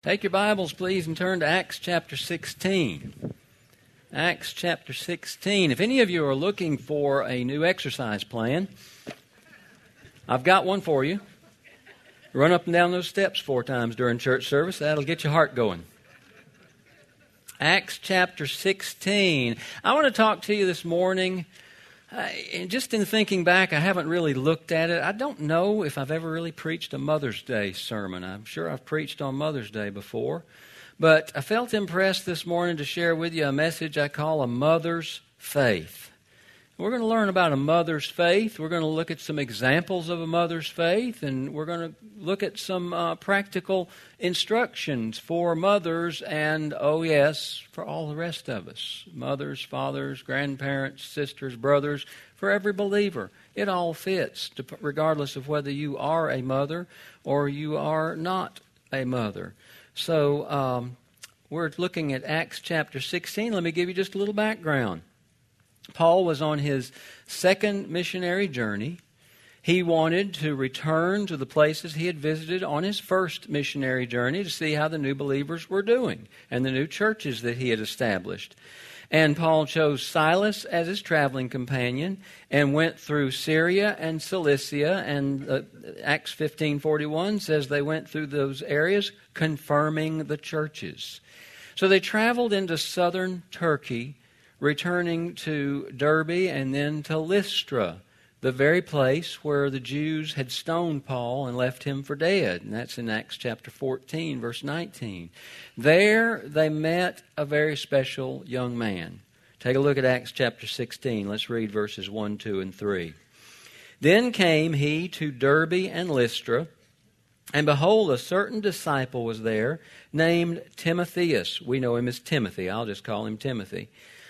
Take your Bibles, please, and turn to Acts chapter 16. Acts chapter 16. If any of you are looking for a new exercise plan, I've got one for you. Run up and down those steps 4 times during church service. That'll get your heart going. Acts chapter 16. I want to talk to you this morning. Just in thinking back, I haven't really looked at it. I don't know if I've ever really preached a Mother's Day sermon. I'm sure I've preached on Mother's Day before. But I felt impressed this morning to share with you a message I call A Mother's Faith. We're going to learn about a mother's faith. We're going to look at some examples of a mother's faith, and we're going to look at some practical instructions for mothers and, oh yes, for all the rest of us. Mothers, fathers, grandparents, sisters, brothers, for every believer. It all fits, regardless of whether you are a mother or you are not a mother. So we're looking at Acts chapter 16. Let me give you just a little background. Paul was on his second missionary journey. He wanted to return to the places he had visited on his first missionary journey to see how the new believers were doing and the new churches that he had established. And Paul chose Silas as his traveling companion and went through Syria and Cilicia. And Acts 15:41 says they went through those areas confirming the churches. So they traveled into southern Turkey, returning to Derbe and then to Lystra, the very place where the Jews had stoned Paul and left him for dead. And that's in Acts chapter 14, verse 19. There they met a very special young man. Take a look at Acts chapter 16. Let's read verses 1, 2, and 3. Then came he to Derbe and Lystra, and behold, a certain disciple was there named Timotheus. We know him as Timothy. I'll just call him Timothy.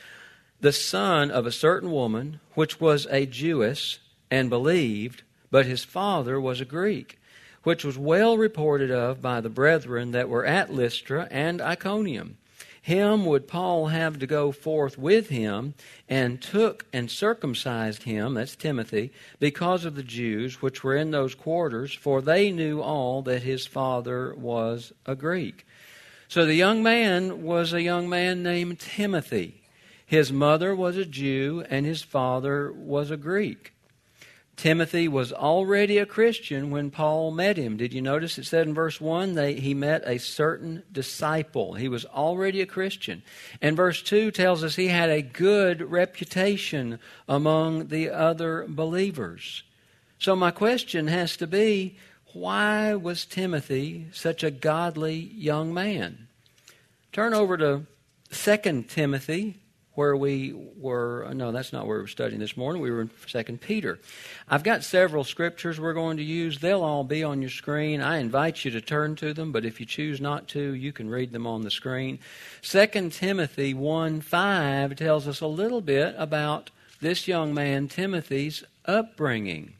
The son of a certain woman, which was a Jewess, and believed, but his father was a Greek, which was well reported of by the brethren that were at Lystra and Iconium. Him would Paul have to go forth with him, and took and circumcised him, that's Timothy, because of the Jews which were in those quarters, for they knew all that his father was a Greek. So the young man was a young man named Timothy. His mother was a Jew, and his father was a Greek. Timothy was already a Christian when Paul met him. Did you notice it said in verse 1 that he met a certain disciple? He was already a Christian. And verse 2 tells us he had a good reputation among the other believers. So my question has to be, why was Timothy such a godly young man? Turn over to 2 Timothy. Where we were, no, that's not where we were studying this morning. We were in 2 Peter. I've got several scriptures we're going to use. They'll all be on your screen. I invite you to turn to them, but if you choose not to, you can read them on the screen. 2 Timothy 1:5 tells us a little bit about this young man, Timothy's upbringing.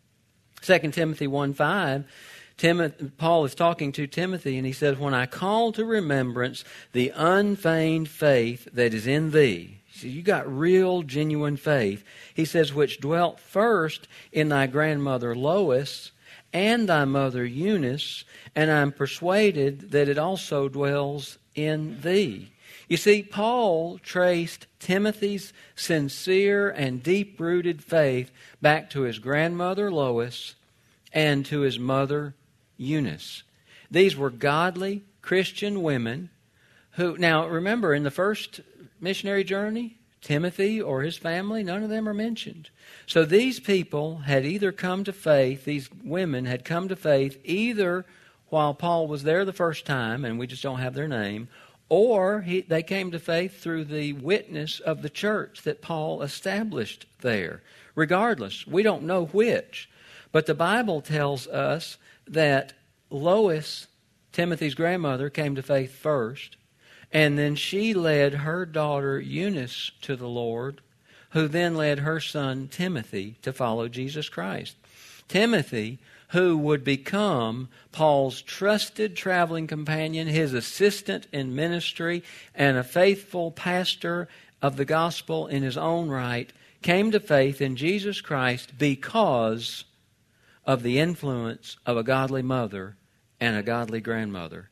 2 Timothy 1:5, Paul is talking to Timothy, and he says, when I call to remembrance the unfeigned faith that is in thee. So you got real, genuine faith. He says, which dwelt first in thy grandmother Lois and thy mother Eunice, and I'm persuaded that it also dwells in thee. You see, Paul traced Timothy's sincere and deep-rooted faith back to his grandmother Lois and to his mother Eunice. These were godly Christian women who, now remember, in the first missionary journey, Timothy or his family, none of them are mentioned. So these people had either come to faith, these women had come to faith either while Paul was there the first time, and we just don't have their name, or they came to faith through the witness of the church that Paul established there. Regardless, we don't know which. But the Bible tells us that Lois, Timothy's grandmother, came to faith first, and then she led her daughter Eunice to the Lord, who then led her son Timothy to follow Jesus Christ. Timothy, who would become Paul's trusted traveling companion, his assistant in ministry, and a faithful pastor of the gospel in his own right, came to faith in Jesus Christ because of the influence of a godly mother and a godly grandmother.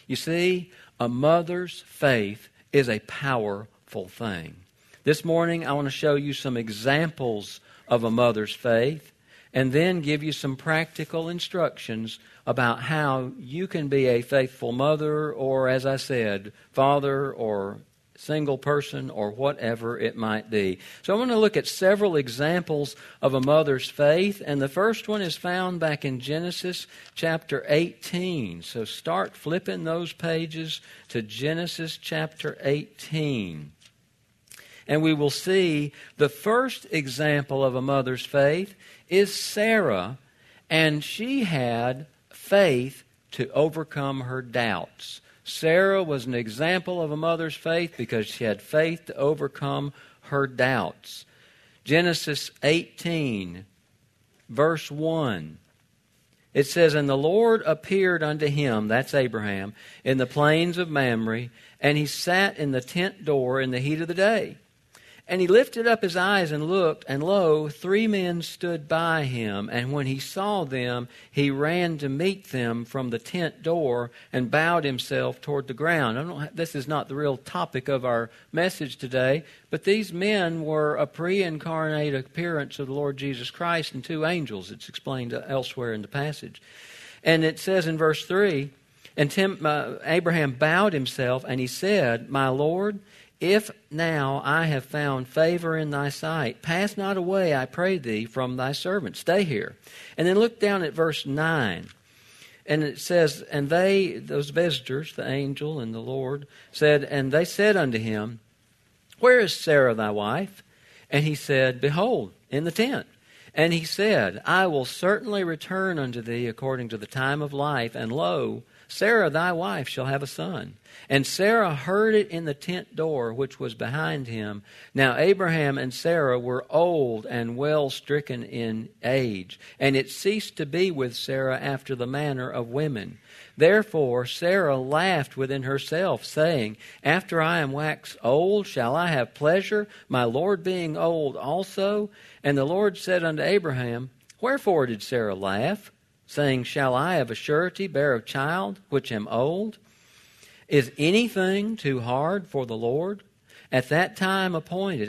You see, a mother's faith is a powerful thing. This morning, I want to show you some examples of a mother's faith and then give you some practical instructions about how you can be a faithful mother or, as I said, father or single person or whatever it might be. So I want to look at several examples of a mother's faith, and the first one is found back in Genesis chapter 18. So start flipping those pages to Genesis chapter 18. And we will see the first example of a mother's faith is Sarah, and she had faith to overcome her doubts. Sarah was an example of a mother's faith because she had faith to overcome her doubts. Genesis 18, verse 1. It says, "And the Lord appeared unto him," that's Abraham, "in the plains of Mamre, and he sat in the tent door in the heat of the day. And he lifted up his eyes and looked, and lo, 3 men stood by him. And when he saw them, he ran to meet them from the tent door and bowed himself toward the ground." This is not the real topic of our message today, but these men were a pre-incarnate appearance of the Lord Jesus Christ and 2 angels. It's explained elsewhere in the passage. And it says in verse 3, "And Abraham bowed himself, and he said, My Lord, if now I have found favor in thy sight, pass not away, I pray thee, from thy servant. Stay here." And then look down at verse 9. And it says, "And they," those visitors, the angel and the Lord, said, "And they said unto him, Where is Sarah thy wife?" And he said, Behold, in the tent. And he said, I will certainly return unto thee according to the time of life, and lo, Sarah thy wife shall have a son. And Sarah heard it in the tent door which was behind him. Now Abraham and Sarah were old and well stricken in age, and it ceased to be with Sarah after the manner of women. Therefore Sarah laughed within herself, saying, After I am waxed old, shall I have pleasure, my Lord being old also? And the Lord said unto Abraham, Wherefore did Sarah laugh, saying, Shall I of a surety bear a child, which am old? Is anything too hard for the Lord? At the time appointed,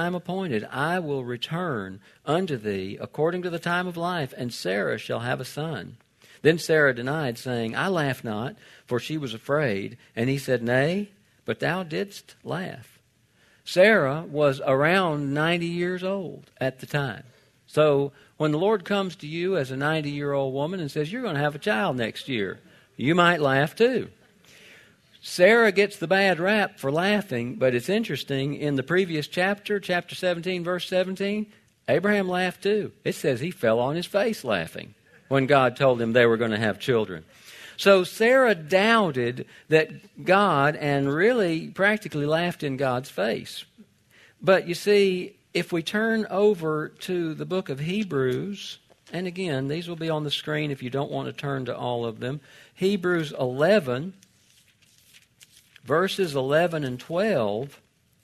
I will return unto thee according to the time of life, and Sarah shall have a son. Then Sarah denied, saying, I laugh not, for she was afraid. And he said, Nay, but thou didst laugh. Sarah was around 90 years old at the time. So when the Lord comes to you as a 90-year-old woman and says, You're going to have a child next year, you might laugh too. Sarah gets the bad rap for laughing, but it's interesting. In the previous chapter, chapter 17, verse 17, Abraham laughed too. It says he fell on his face laughing when God told him they were going to have children. So Sarah doubted that God and really practically laughed in God's face. But you see, if we turn over to the book of Hebrews, and again, these will be on the screen if you don't want to turn to all of them. Hebrews 11, verses 11 and 12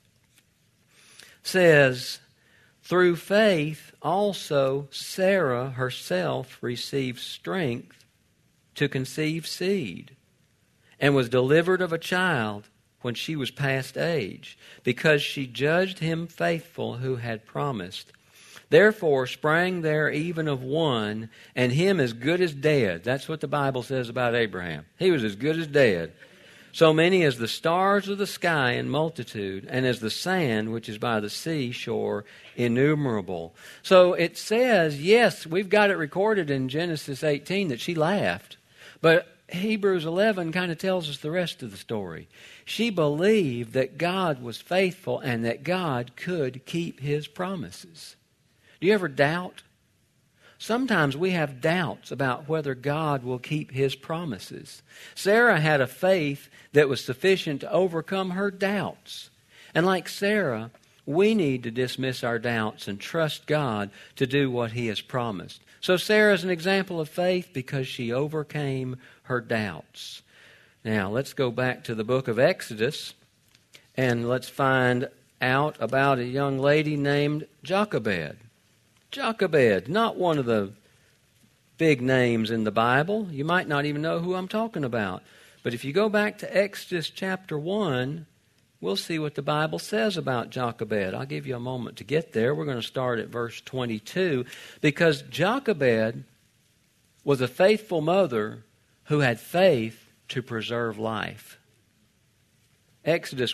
says, Through faith also Sarah herself received strength to conceive seed, and was delivered of a child when she was past age, because she judged him faithful who had promised. Therefore sprang there even of one, and him as good as dead. That's what the Bible says about Abraham. He was as good as dead. So many as the stars of the sky in multitude, and as the sand which is by the sea shore innumerable. So it says, yes, we've got it recorded in Genesis 18 that she laughed. But Hebrews 11 kind of tells us the rest of the story. She believed that God was faithful and that God could keep His promises. Do you ever doubt? Sometimes we have doubts about whether God will keep His promises. Sarah had a faith that was sufficient to overcome her doubts. And like Sarah, we need to dismiss our doubts and trust God to do what He has promised. So Sarah is an example of faith because she overcame her doubts. Now, let's go back to the book of Exodus, and let's find out about a young lady named Jochebed. Jochebed, not one of the big names in the Bible. You might not even know who I'm talking about. But if you go back to Exodus chapter 1, we'll see what the Bible says about Jochebed. I'll give you a moment to get there. We're going to start at verse 22, because Jochebed was a faithful mother who had faith to preserve life. Exodus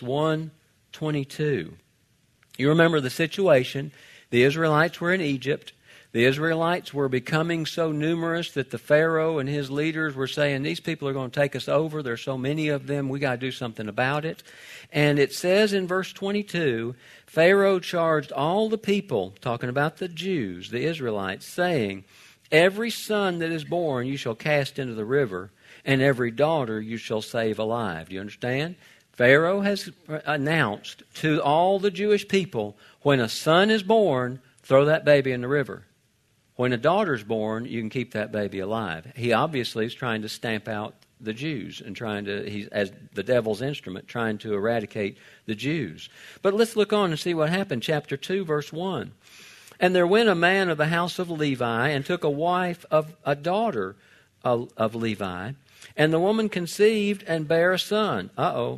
1:22. You remember the situation. The Israelites were in Egypt. The Israelites were becoming so numerous that the Pharaoh and his leaders were saying, these people are going to take us over. There's so many of them. We got to do something about it. And it says in verse 22, Pharaoh charged all the people, talking about the Jews, the Israelites, saying, every son that is born you shall cast into the river, and every daughter you shall save alive. Do you understand? Pharaoh has announced to all the Jewish people, when a son is born, throw that baby in the river. When a daughter's born, you can keep that baby alive. He obviously is trying to stamp out the Jews and he's as the devil's instrument, trying to eradicate the Jews. But let's look on and see what happened. Chapter 2, verse 1. And there went a man of the house of Levi and took a wife of a daughter of Levi. And the woman conceived and bare a son.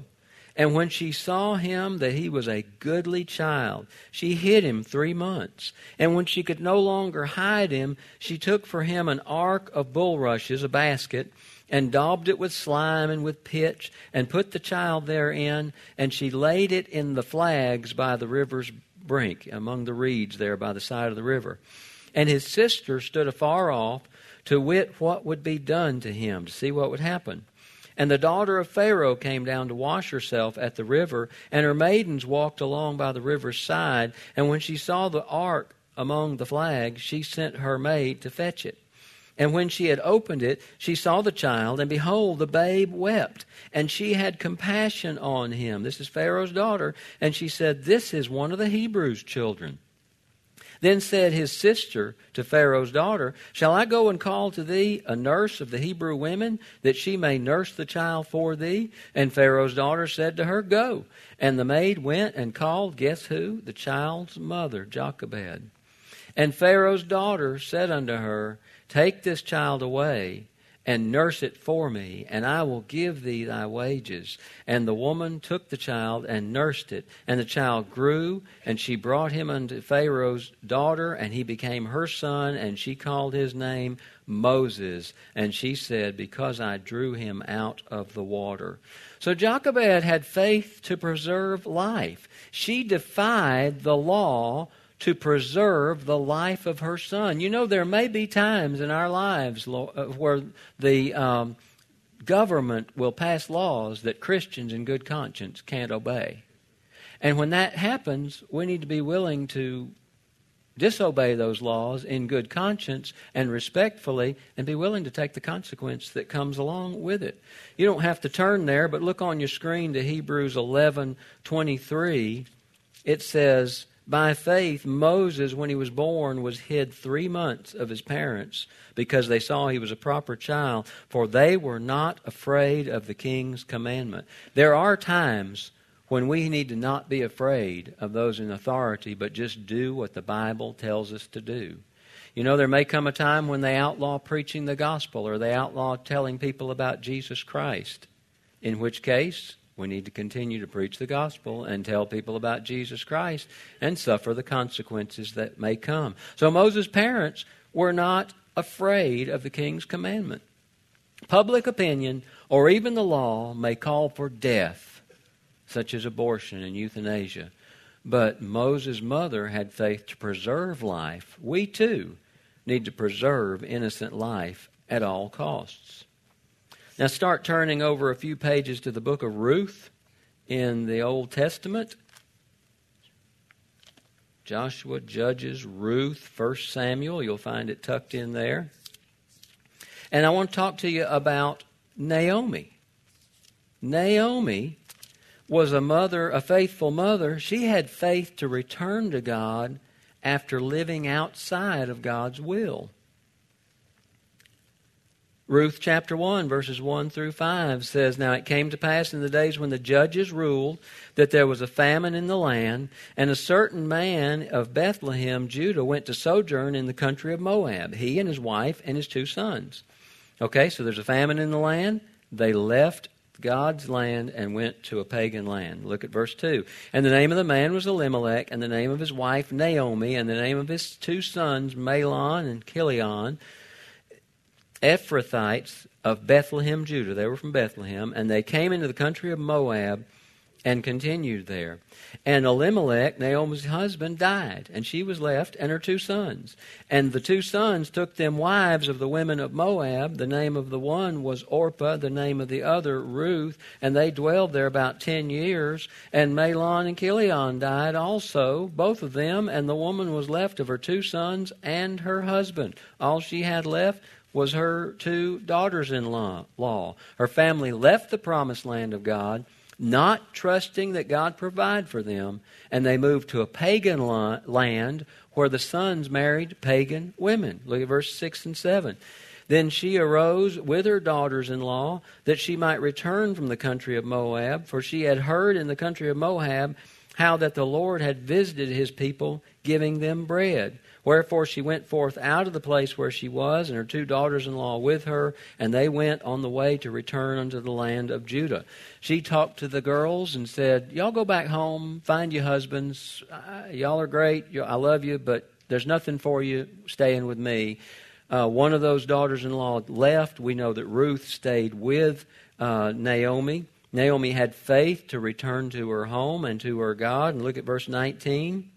And when she saw him that he was a goodly child, she hid him 3 months. And when she could no longer hide him, she took for him an ark of bulrushes, a basket, and daubed it with slime and with pitch, and put the child therein. And she laid it in the flags by the river's brink, among the reeds there by the side of the river. And his sister stood afar off to wit what would be done to him, to see what would happen. And the daughter of Pharaoh came down to wash herself at the river, and her maidens walked along by the river's side. And when she saw the ark among the flags, she sent her maid to fetch it. And when she had opened it, she saw the child, and behold, the babe wept. And she had compassion on him. This is Pharaoh's daughter. And she said, this is one of the Hebrews' children. Then said his sister to Pharaoh's daughter, shall I go and call to thee a nurse of the Hebrew women, that she may nurse the child for thee? And Pharaoh's daughter said to her, go. And the maid went and called, guess who? The child's mother, Jochebed. And Pharaoh's daughter said unto her, take this child away, and nurse it for me, and I will give thee thy wages. And the woman took the child and nursed it. And the child grew, and she brought him unto Pharaoh's daughter, and he became her son, and she called his name Moses. And she said, because I drew him out of the water. So Jochebed had faith to preserve life. She defied the law to preserve the life of her son. You know, there may be times in our lives where the government will pass laws that Christians in good conscience can't obey. And when that happens, we need to be willing to disobey those laws in good conscience and respectfully, and be willing to take the consequence that comes along with it. You don't have to turn there, but look on your screen to Hebrews 11:23. It says, by faith, Moses, when he was born, was hid 3 months of his parents, because they saw he was a proper child, for they were not afraid of the king's commandment. There are times when we need to not be afraid of those in authority, but just do what the Bible tells us to do. You know, there may come a time when they outlaw preaching the gospel, or they outlaw telling people about Jesus Christ, in which case we need to continue to preach the gospel and tell people about Jesus Christ and suffer the consequences that may come. So Moses' parents were not afraid of the king's commandment. Public opinion or even the law may call for death, such as abortion and euthanasia. But Moses' mother had faith to preserve life. We too need to preserve innocent life at all costs. Now start turning over a few pages to the book of Ruth in the Old Testament. Joshua, Judges, Ruth, 1 Samuel. You'll find it tucked in there. And I want to talk to you about Naomi. Naomi was a faithful mother. She had faith to return to God after living outside of God's will. Ruth chapter 1, verses 1 through 5 says, now it came to pass in the days when the judges ruled that there was a famine in the land, and a certain man of Bethlehem, Judah, went to sojourn in the country of Moab, he and his wife and his 2 sons. Okay, so there's a famine in the land. They left left God's land and went to a pagan land. Look at verse 2. And the name of the man was Elimelech, and the name of his wife Naomi, and the name of his two sons Mahlon and Chilion, Ephrathites of Bethlehem, Judah. They were from Bethlehem, and they came into the country of Moab and continued there. And Elimelech, Naomi's husband, died, and she was left and her two sons. And the two sons took them wives of the women of Moab. The name of the one was Orpah, the name of the other Ruth, and they dwelled there about 10 years. And Mahlon and Chilion died also, both of them, and the woman was left of her two sons and her husband. All she had left was her two daughters-in-law. Her family left the promised land of God, not trusting that God provide for them, and they moved to a pagan land where the sons married pagan women. Look at verse 6 and 7. Then she arose with her daughters-in-law that she might return from the country of Moab, for she had heard in the country of Moab how that the Lord had visited his people, giving them bread. Wherefore she went forth out of the place where she was, and her two daughters-in-law with her, and they went on the way to return unto the land of Judah. She talked to the girls and said, y'all go back home, find your husbands. Y'all are great. I love you, but there's nothing for you staying with me. One of those daughters-in-law left. We know that Ruth stayed with Naomi. Naomi had faith to return to her home and to her God. And look at verse 19.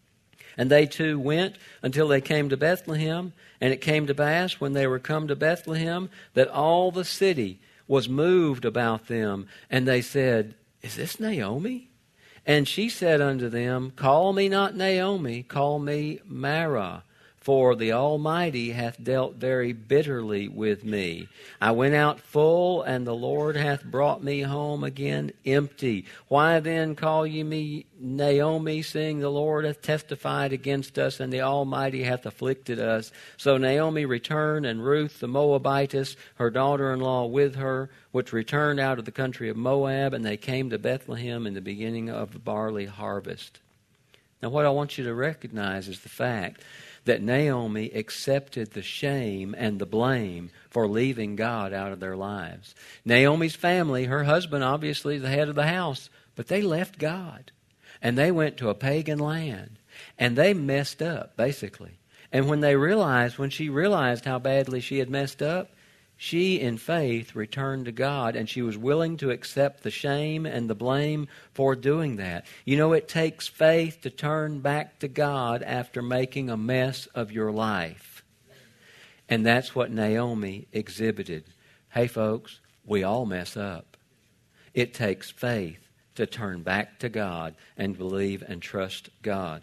And they two went until they came to Bethlehem. And it came to pass, when they were come to Bethlehem, that all the city was moved about them. And they said, is this Naomi? And she said unto them, call me not Naomi, call me Mara. For the Almighty hath dealt very bitterly with me. I went out full, and the Lord hath brought me home again empty. Why then call ye me Naomi, seeing the Lord hath testified against us, and the Almighty hath afflicted us? So Naomi returned, and Ruth the Moabitess, her daughter-in-law with her, which returned out of the country of Moab, and they came to Bethlehem in the beginning of the barley harvest. Now what I want you to recognize is the fact that Naomi accepted the shame and the blame for leaving God out of their lives. Naomi's family, her husband obviously is the head of the house, but they left God. And they went to a pagan land. And they messed up, basically. And when she realized how badly she had messed up, she, in faith, returned to God, and she was willing to accept the shame and the blame for doing that. You know, it takes faith to turn back to God after making a mess of your life. And that's what Naomi exhibited. Hey, folks, we all mess up. It takes faith to turn back to God and believe and trust God.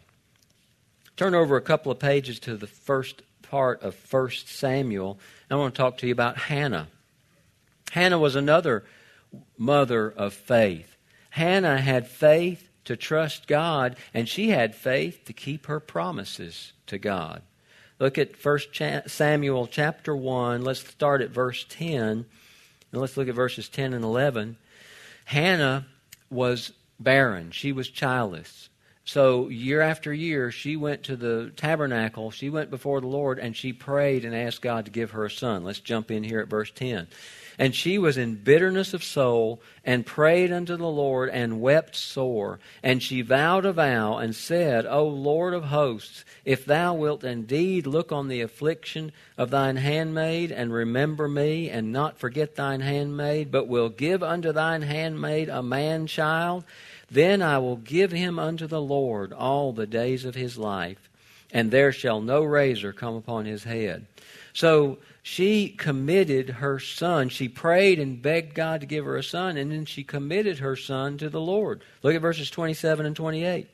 Turn over a couple of pages to the first part of 1 Samuel. I want to talk to you about Hannah. Hannah was another mother of faith. Hannah had faith to trust God, and she had faith to keep her promises to God. Look at 1 Samuel chapter 1. Let's start at verse 10, and let's look at verses 10 and 11. Hannah was barren. She was childless. So year after year, she went to the tabernacle, she went before the Lord, and she prayed and asked God to give her a son. Let's jump in here at verse 10. And she was in bitterness of soul, and prayed unto the Lord, and wept sore. And she vowed a vow, and said, O Lord of hosts, if thou wilt indeed look on the affliction of thine handmaid, and remember me, and not forget thine handmaid, but will give unto thine handmaid a man-child, then I will give him unto the Lord all the days of his life, and there shall no razor come upon his head. So she committed her son. She prayed and begged God to give her a son, and then she committed her son to the Lord. Look at verses 27 and 28.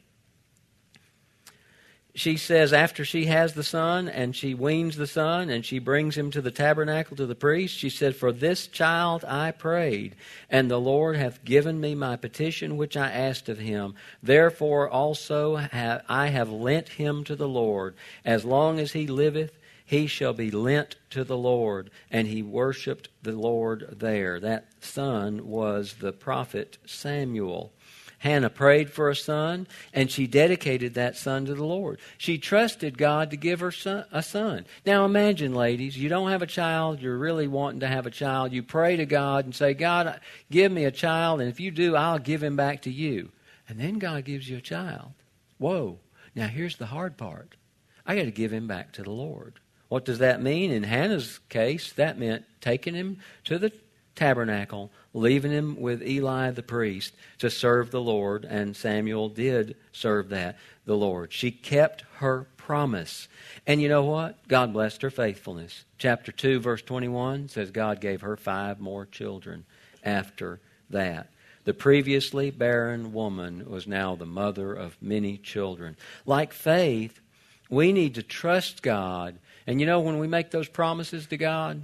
She says, after she has the son, and she weans the son, and she brings him to the tabernacle to the priest, she said, for this child I prayed, and the Lord hath given me my petition which I asked of him. Therefore also I have lent him to the Lord. As long as he liveth, he shall be lent to the Lord. And he worshipped the Lord there. That son was the prophet Samuel. Hannah prayed for a son, and she dedicated that son to the Lord. She trusted God to give her a son. Now imagine, ladies, you don't have a child, you're really wanting to have a child. You pray to God and say, God, give me a child, and if you do, I'll give him back to you. And then God gives you a child. Whoa. Now here's the hard part. I got to give him back to the Lord. What does that mean? In Hannah's case, that meant taking him to the tabernacle, leaving him with Eli the priest to serve the Lord, and Samuel did serve the Lord. She kept her promise. And you know what? God blessed her faithfulness. Chapter 2, verse 21 says God gave her 5 more children after that. The previously barren woman was now the mother of many children. Like faith, we need to trust God. And you know, when we make those promises to God,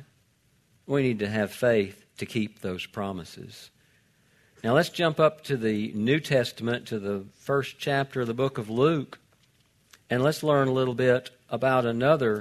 we need to have faith to keep those promises. Now let's jump up to the New Testament, to the first chapter of the book of Luke, and let's learn a little bit about another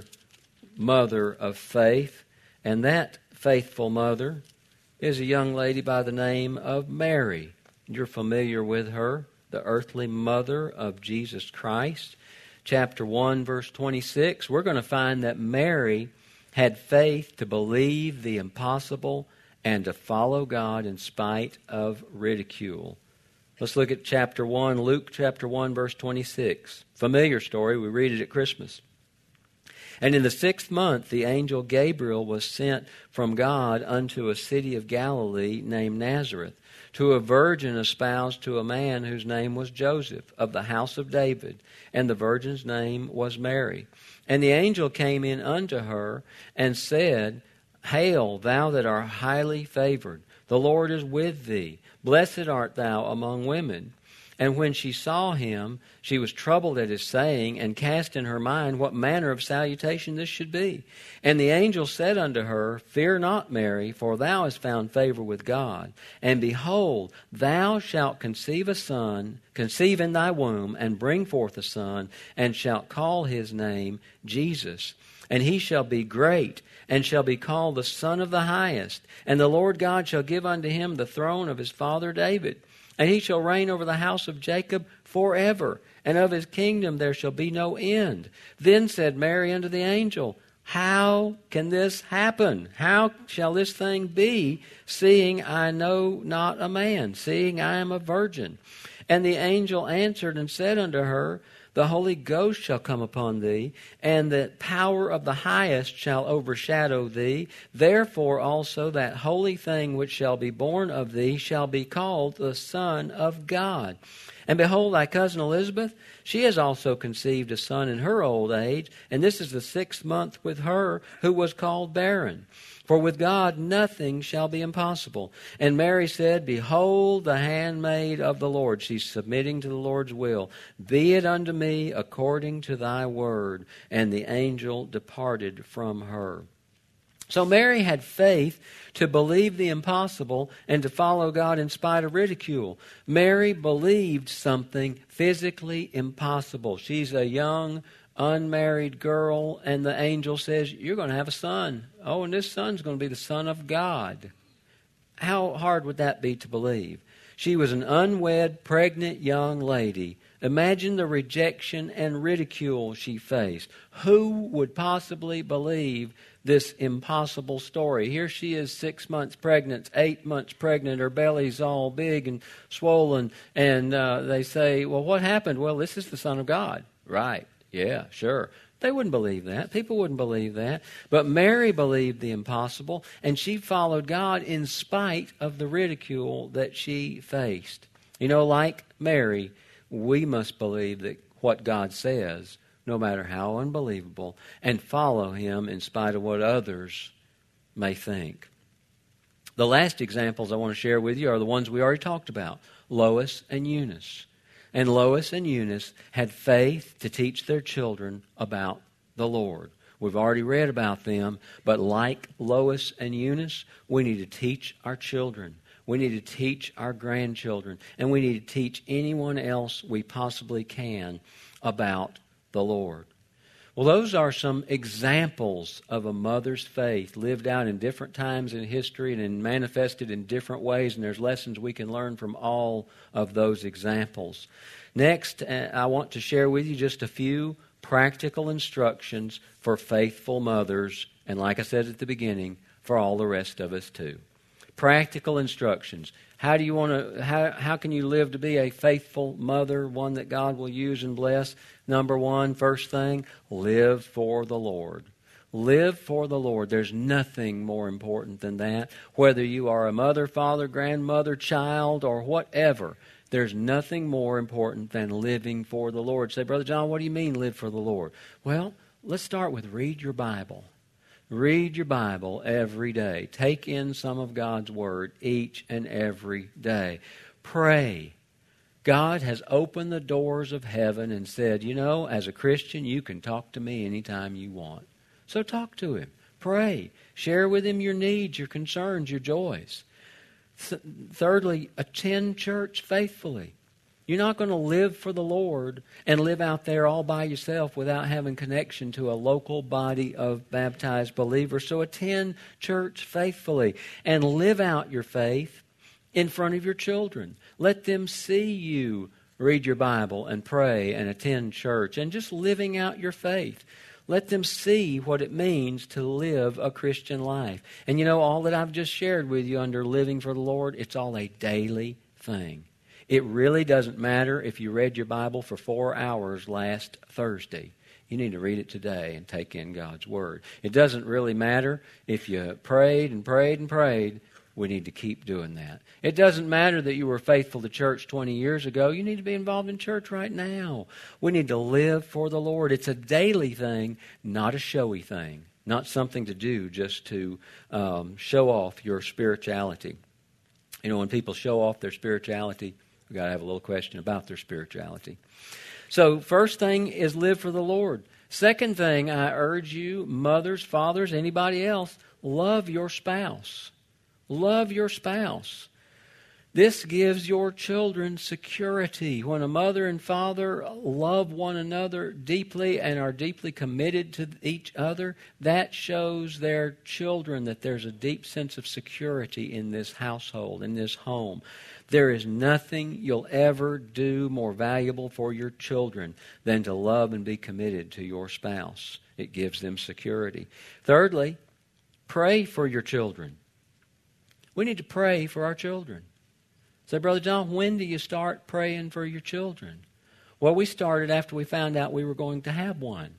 mother of faith. And that faithful mother is a young lady by the name of Mary. You're familiar with her, the earthly mother of Jesus Christ. Chapter 1, verse 26, we're going to find that Mary had faith to believe the impossible and to follow God in spite of ridicule. Let's look at chapter 1, Luke chapter 1, verse 26. Familiar story, we read it at Christmas. And in the 6th month, the angel Gabriel was sent from God unto a city of Galilee named Nazareth, to a virgin espoused to a man whose name was Joseph, of the house of David, and the virgin's name was Mary. And the angel came in unto her and said, Hail, thou that art highly favored, the Lord is with thee. Blessed art thou among women. And when she saw him, she was troubled at his saying, and cast in her mind what manner of salutation this should be. And the angel said unto her, Fear not, Mary, for thou hast found favor with God. And behold, thou shalt conceive in thy womb, and bring forth a son, and shalt call his name Jesus. And he shall be great, and shall be called the Son of the Highest. And the Lord God shall give unto him the throne of his father David. And he shall reign over the house of Jacob forever, and of his kingdom there shall be no end. Then said Mary unto the angel, How can this happen? How shall this thing be, seeing I know not a man, seeing I am a virgin? And the angel answered and said unto her, The Holy Ghost shall come upon thee, and the power of the highest shall overshadow thee. Therefore also that holy thing which shall be born of thee shall be called the Son of God. And behold, thy cousin Elizabeth, she has also conceived a son in her old age, and this is the 6th month with her who was called barren. For with God nothing shall be impossible. And Mary said, Behold the handmaid of the Lord. She's submitting to the Lord's will. Be it unto me according to thy word. And the angel departed from her. So Mary had faith to believe the impossible and to follow God in spite of ridicule. Mary believed something physically impossible. She's a young, unmarried girl, and the angel says, You're going to have a son. Oh, and this son's going to be the Son of God. How hard would that be to believe? She was an unwed, pregnant young lady. Imagine the rejection and ridicule she faced. Who would possibly believe this impossible story? Here she is, 6 months pregnant, 8 months pregnant. Her belly's all big and swollen. And they say, Well, what happened? Well, this is the Son of God. Right. Yeah, sure. They wouldn't believe that. People wouldn't believe that. But Mary believed the impossible, and she followed God in spite of the ridicule that she faced. You know, like Mary, we must believe that what God says, no matter how unbelievable, and follow Him in spite of what others may think. The last examples I want to share with you are the ones we already talked about, Lois and Eunice. And Lois and Eunice had faith to teach their children about the Lord. We've already read about them, but like Lois and Eunice, we need to teach our children. We need to teach our grandchildren. And we need to teach anyone else we possibly can about the Lord. Well, those are some examples of a mother's faith lived out in different times in history and manifested in different ways, and there's lessons we can learn from all of those examples. Next, I want to share with you just a few practical instructions for faithful mothers, and like I said at the beginning, for all the rest of us too. Practical instructions. How can you live to be a faithful mother, one that God will use and bless? Number one, first thing, live for the Lord. Live for the Lord. There's nothing more important than that. Whether you are a mother, father, grandmother, child, or whatever, there's nothing more important than living for the Lord. Say, Brother John, what do you mean live for the Lord? Well, let's start with read your Bible. Read your Bible every day. Take in some of God's Word each and every day. Pray. God has opened the doors of heaven and said, you know, as a Christian, you can talk to me anytime you want. So talk to Him. Pray. Share with Him your needs, your concerns, your joys. Thirdly, attend church faithfully. You're not going to live for the Lord and live out there all by yourself without having connection to a local body of baptized believers. So attend church faithfully and live out your faith in front of your children. Let them see you read your Bible and pray and attend church and just living out your faith. Let them see what it means to live a Christian life. And you know, all that I've just shared with you under living for the Lord, it's all a daily thing. It really doesn't matter if you read your Bible for 4 hours last Thursday. You need to read it today and take in God's Word. It doesn't really matter if you prayed and prayed and prayed. We need to keep doing that. It doesn't matter that you were faithful to church 20 years ago. You need to be involved in church right now. We need to live for the Lord. It's a daily thing, not a showy thing. Not something to do just to show off your spirituality. You know, when people show off their spirituality, we've got to have a little question about their spirituality. So first thing is live for the Lord. Second thing, I urge you, mothers, fathers, anybody else, love your spouse. Love your spouse. This gives your children security. When a mother and father love one another deeply and are deeply committed to each other, that shows their children that there's a deep sense of security in this household, in this home. There is nothing you'll ever do more valuable for your children than to love and be committed to your spouse. It gives them security. Thirdly, pray for your children. We need to pray for our children. Say, Brother John, when do you start praying for your children? Well, we started after we found out we were going to have one.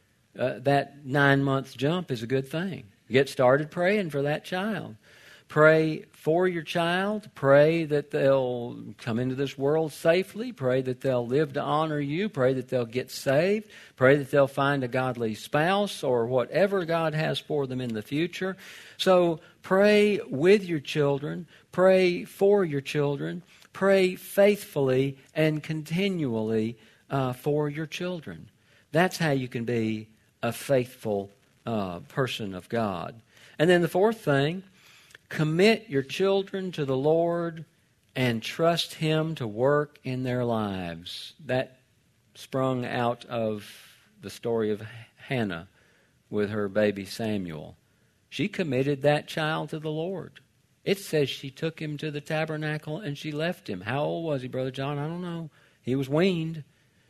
That 9-month jump is a good thing. Get started praying for that child. Pray for your child. Pray that they'll come into this world safely. Pray that they'll live to honor you. Pray that they'll get saved. Pray that they'll find a godly spouse or whatever God has for them in the future. So pray with your children. Pray for your children. Pray faithfully and continually for your children. That's how you can be a faithful person of God. And then the fourth thing, commit your children to the Lord and trust Him to work in their lives. That sprung out of the story of Hannah with her baby Samuel. She committed that child to the Lord. It says she took him to the tabernacle and she left him. How old was he, Brother John? I don't know. He was weaned.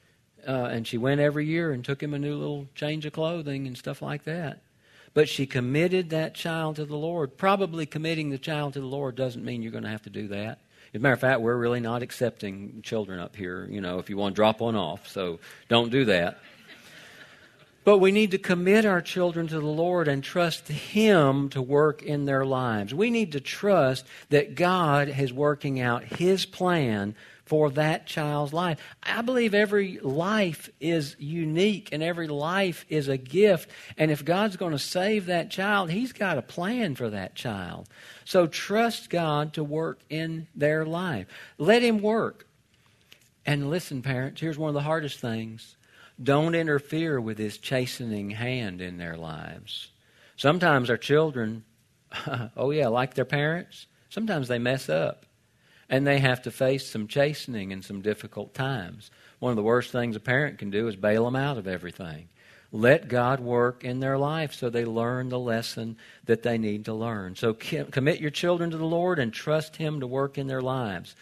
And she went every year and took him a new little change of clothing and stuff like that. But she committed that child to the Lord. Probably committing the child to the Lord doesn't mean you're going to have to do that. As a matter of fact, we're really not accepting children up here, you know, if you want to drop one off. So don't do that. But we need to commit our children to the Lord and trust Him to work in their lives. We need to trust that God is working out His plan for that child's life. I believe every life is unique and every life is a gift. And if God's going to save that child, He's got a plan for that child. So trust God to work in their life. Let Him work. And listen, parents, here's one of the hardest things. Don't interfere with His chastening hand in their lives. Sometimes our children, like their parents, sometimes they mess up. And they have to face some chastening and some difficult times. One of the worst things a parent can do is bail them out of everything. Let God work in their life so they learn the lesson that they need to learn. So commit your children to the Lord and trust Him to work in their lives.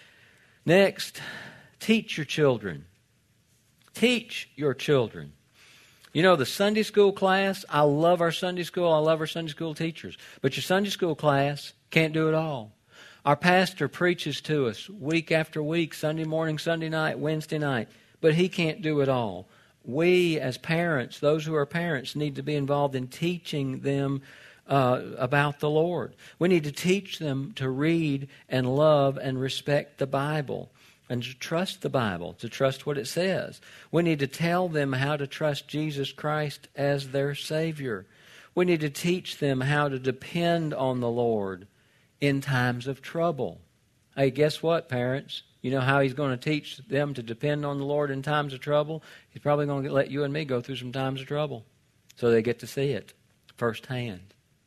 Next, teach your children. Teach your children. You know, the Sunday school class, I love our Sunday school. I love our Sunday school teachers. But your Sunday school class can't do it all. Our pastor preaches to us week after week, Sunday morning, Sunday night, Wednesday night. But he can't do it all. We as parents, those who are parents, need to be involved in teaching them about the Lord. We need to teach them to read and love and respect the Bible and to trust the Bible, to trust what it says. We need to tell them how to trust Jesus Christ as their Savior. We need to teach them how to depend on the Lord in times of trouble. Hey, guess what, parents? You know how He's going to teach them to depend on the Lord in times of trouble? He's probably going to let you and me go through some times of trouble so they get to see it firsthand.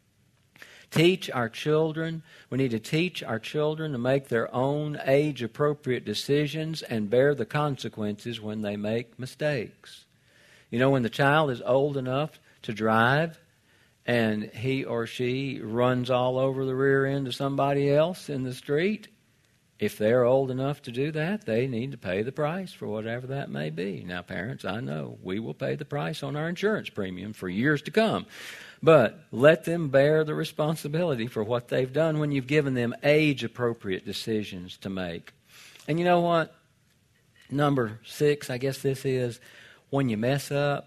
Teach our children. We need to teach our children to make their own age-appropriate decisions and bear the consequences when they make mistakes. You know, when the child is old enough to drive and he or she runs all over the rear end of somebody else in the street, if they're old enough to do that, they need to pay the price for whatever that may be. Now, parents, I know we will pay the price on our insurance premium for years to come. But let them bear the responsibility for what they've done when you've given them age-appropriate decisions to make. And you know what? Number 6, I guess this is, when you mess up,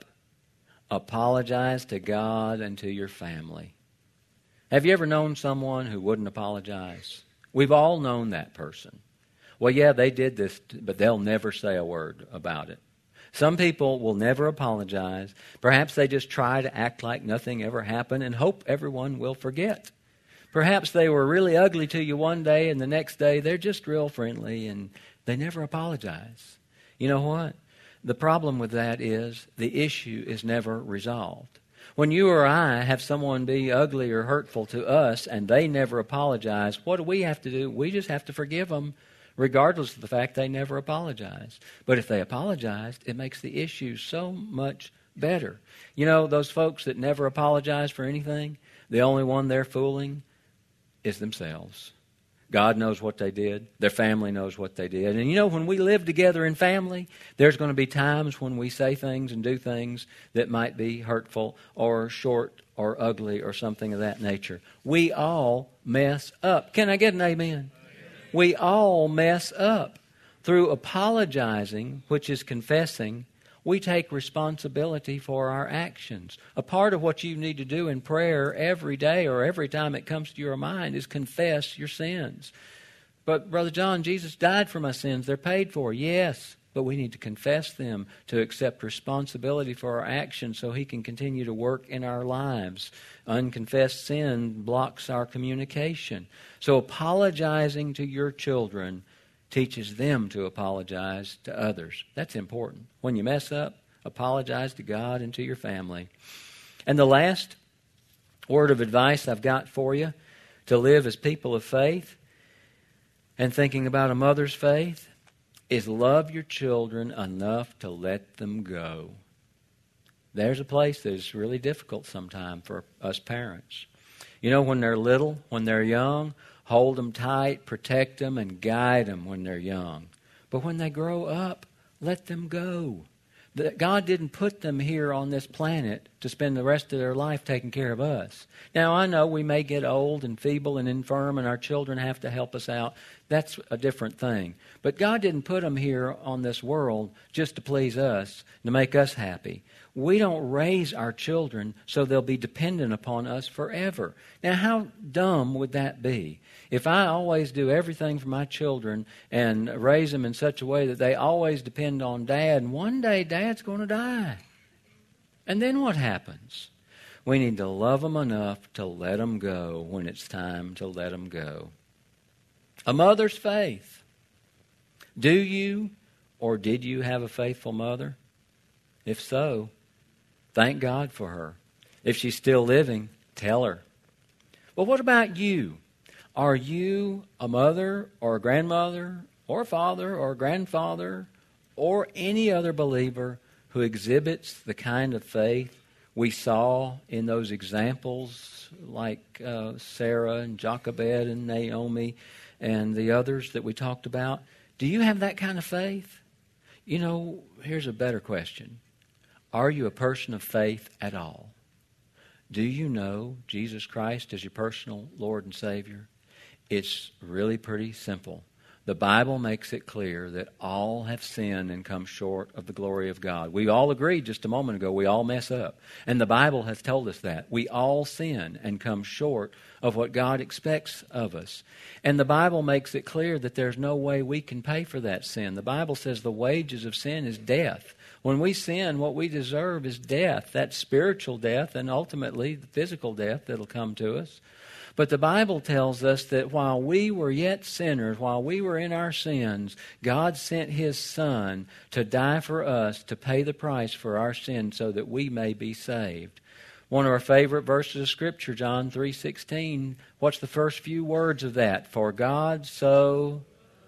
apologize to God and to your family. Have you ever known someone who wouldn't apologize? We've all known that person. Well, yeah, they did this, but they'll never say a word about it. Some people will never apologize. Perhaps they just try to act like nothing ever happened and hope everyone will forget. Perhaps they were really ugly to you one day and the next day they're just real friendly and they never apologize. You know what? The problem with that is the issue is never resolved. When you or I have someone be ugly or hurtful to us and they never apologize, what do we have to do? We just have to forgive them, regardless of the fact they never apologized. But if they apologized, it makes the issue so much better. You know, those folks that never apologize for anything, the only one they're fooling is themselves. God knows what they did. Their family knows what they did. And you know, when we live together in family, there's going to be times when we say things and do things that might be hurtful or short or ugly or something of that nature. We all mess up. Can I get an amen? We all mess up. Through apologizing, which is confessing, we take responsibility for our actions. A part of what you need to do in prayer every day or every time it comes to your mind is confess your sins. But Brother John, Jesus died for my sins. They're paid for. Yes, but we need to confess them, to accept responsibility for our actions so He can continue to work in our lives. Unconfessed sin blocks our communication. So apologizing to your children teaches them to apologize to others. That's important. When you mess up, apologize to God and to your family. And the last word of advice I've got for you to live as people of faith and thinking about a mother's faith is love your children enough to let them go. There's a place that is really difficult sometimes for us parents. You know, when they're little, when they're young, hold them tight, protect them, and guide them when they're young. But when they grow up, let them go. God didn't put them here on this planet to spend the rest of their life taking care of us. Now, I know we may get old and feeble and infirm and our children have to help us out. That's a different thing. But God didn't put them here on this world just to please us, to make us happy. We don't raise our children so they'll be dependent upon us forever. Now, how dumb would that be? If I always do everything for my children and raise them in such a way that they always depend on Dad, and one day Dad's going to die. And then what happens? We need to love them enough to let them go when it's time to let them go. A mother's faith. Do you or did you have a faithful mother? If so, thank God for her. If she's still living, tell her. Well, what about you? Are you a mother or a grandmother or a father or a grandfather or any other believer who exhibits the kind of faith we saw in those examples like Sarah and Jochebed and Naomi and the others that we talked about? Do you have that kind of faith? You know, here's a better question. Are you a person of faith at all? Do you know Jesus Christ as your personal Lord and Savior? It's really pretty simple. The Bible makes it clear that all have sinned and come short of the glory of God. We all agreed just a moment ago, we all mess up. And the Bible has told us that. We all sin and come short of what God expects of us. And the Bible makes it clear that there's no way we can pay for that sin. The Bible says the wages of sin is death. When we sin, what we deserve is death. That's spiritual death and ultimately the physical death that'll come to us. But the Bible tells us that while we were yet sinners, while we were in our sins, God sent His Son to die for us, to pay the price for our sins so that we may be saved. One of our favorite verses of Scripture, John 3:16, what's the first few words of that? For God so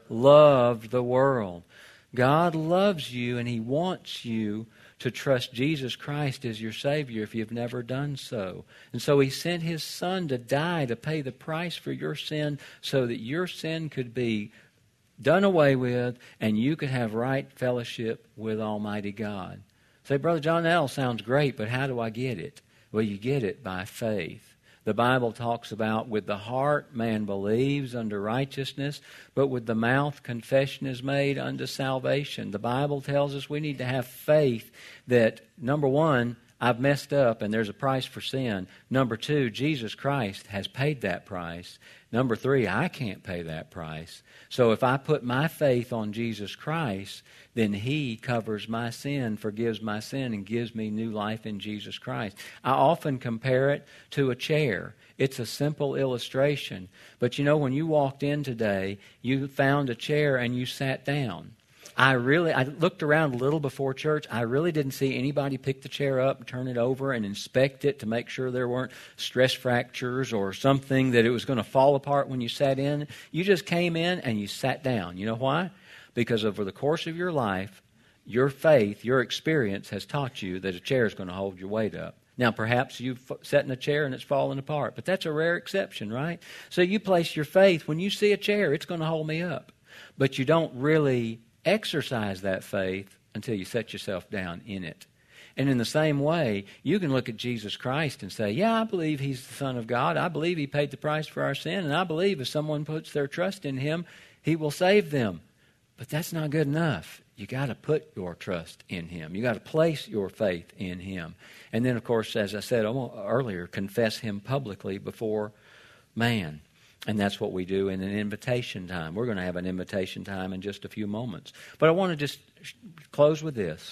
loved the world. God loves you and He wants you to trust Jesus Christ as your Savior if you've never done so. And so He sent His Son to die to pay the price for your sin so that your sin could be done away with and you could have right fellowship with Almighty God. Say, Brother John, that all sounds great, but how do I get it? Well, you get it by faith. The Bible talks about with the heart man believes unto righteousness, but with the mouth confession is made unto salvation. The Bible tells us we need to have faith that, number one, I've messed up and there's a price for sin. Number two, Jesus Christ has paid that price. Number three, I can't pay that price. So if I put my faith on Jesus Christ, then He covers my sin, forgives my sin, and gives me new life in Jesus Christ. I often compare it to a chair. It's a simple illustration. But you know, when you walked in today, you found a chair and you sat down. I looked around a little before church. I really didn't see anybody pick the chair up and turn it over and inspect it to make sure there weren't stress fractures or something that it was going to fall apart when you sat in. You just came in and you sat down. You know why? Because over the course of your life, your faith, your experience has taught you that a chair is going to hold your weight up. Now, perhaps you've sat in a chair and it's fallen apart, but that's a rare exception, right? So you place your faith. When you see a chair, it's going to hold me up. But you don't really exercise that faith until you set yourself down in it. And in the same way, you can look at Jesus Christ and say, yeah, I believe He's the Son of God. I believe He paid the price for our sin. And I believe if someone puts their trust in Him, He will save them. But that's not good enough. You got to put your trust in Him. You got to place your faith in Him. And then, of course, as I said earlier, confess Him publicly before man. And that's what we do in an invitation time. We're going to have an invitation time in just a few moments. But I want to just close with this.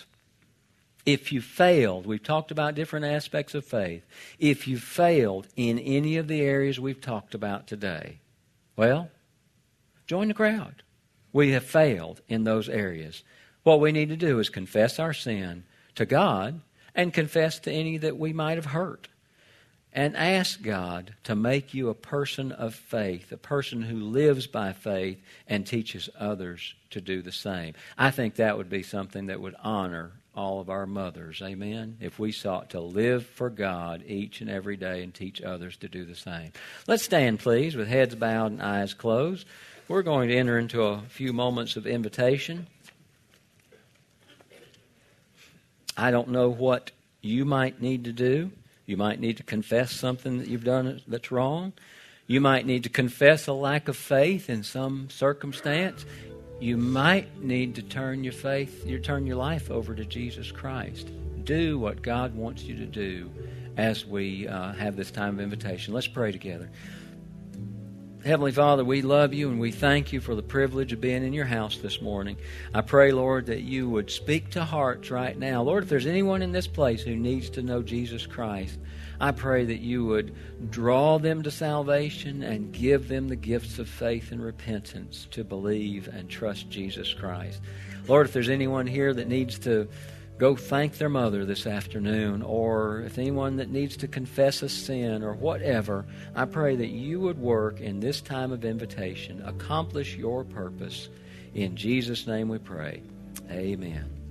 If you failed, we've talked about different aspects of faith. If you failed in any of the areas we've talked about today, well, join the crowd. We have failed in those areas. What we need to do is confess our sin to God and confess to any that we might have hurt. And ask God to make you a person of faith, a person who lives by faith and teaches others to do the same. I think that would be something that would honor all of our mothers, amen, if we sought to live for God each and every day and teach others to do the same. Let's stand, please, with heads bowed and eyes closed. We're going to enter into a few moments of invitation. I don't know what you might need to do. You might need to confess something that you've done that's wrong. You might need to confess a lack of faith in some circumstance. You might need to turn your life over to Jesus Christ. Do what God wants you to do as we have this time of invitation. Let's pray together. Heavenly Father, we love you and we thank you for the privilege of being in your house this morning. I pray, Lord, that you would speak to hearts right now. Lord, if there's anyone in this place who needs to know Jesus Christ, I pray that you would draw them to salvation and give them the gifts of faith and repentance to believe and trust Jesus Christ. Lord, if there's anyone here that needs to go thank their mother this afternoon, or if anyone that needs to confess a sin or whatever, I pray that you would work in this time of invitation, accomplish your purpose. In Jesus' name we pray. Amen.